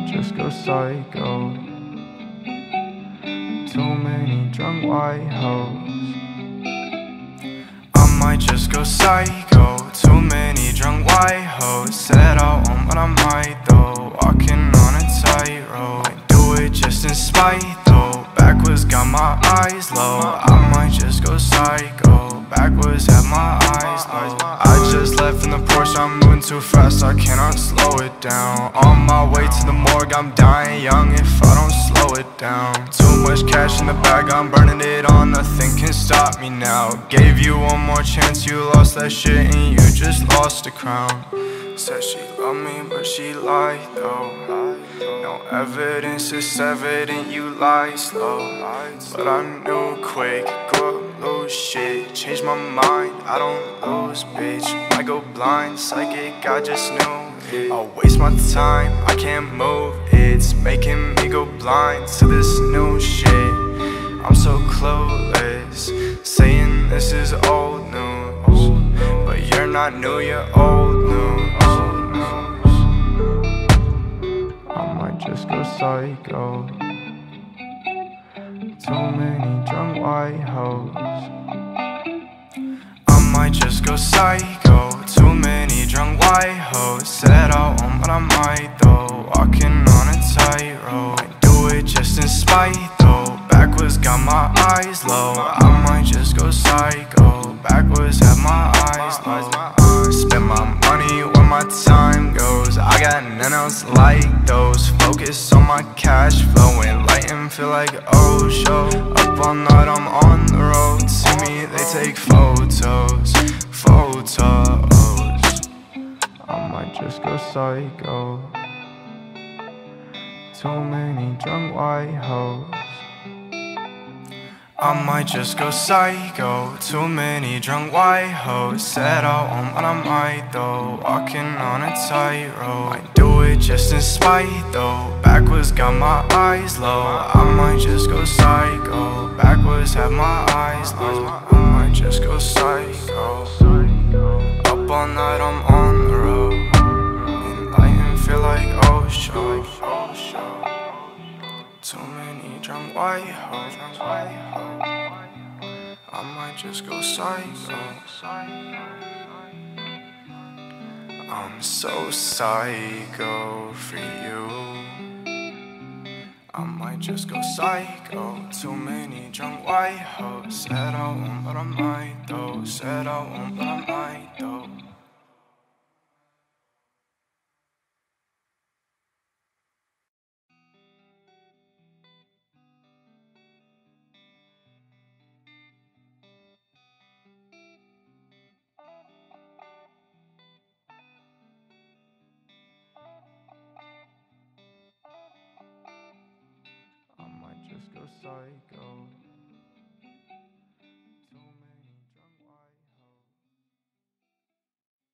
just go psycho. Too many drunk white hoes. I might just go psycho. Too many drunk white hoes. Said I won't, but I might though. Walking on a tightrope. I do it just in spite though. Backwards got my eyes low. I might just go psycho. Backwards have my eyes low. I just left in the Porsche, I'm moving too fast, I cannot slow it down. On my way to the morgue, I'm dying young if I don't slow it down. Too much cash in the bag, I'm burning it on, nothing can stop me now. Gave you one more chance, you lost that shit and you just lost the crown. Said she loved me, but she lied though. No evidence, it's evident you lied slow. But I knew quick, go up, lose shit. Change my mind, I don't lose, bitch. Might go blind, psychic, I just knew. I'll waste my time, I can't move. It's making me go blind to this new shit. I'm so clueless, saying this is old news. But you're not new, you're old news. I might just go psycho. Too many drunk white hoes. I might just go psycho. Too many drunk white hoes. Said I won't, but I might though. Walking on a tightrope. I do it just in spite though. Backwards got my eyes low. I might just go psycho. Backwards have my eyes low. Spend my money where my time goes. I got none else like those. Focus on my cash flow. Enlightened, feel like show. Up all night, I'm on the road. See me, they take photos. I might just go psycho. Too many drunk white hoes. I might just go psycho. Too many drunk white hoes. Said I won't, but I might though. Walking on a tightrope. I do it just in spite though. Backwards got my eyes low. I might just go psycho. Backwards have my eyes low. I might just go psycho. Up all night, I'm on the road. Enlightened, feel like show. Too many drunk white hoes. I might just go psycho. I'm so psycho for you. I might just go psycho. Too many drunk white hoes. Said I won't, but I might though. Said I won't, but I might though. I might just go psycho.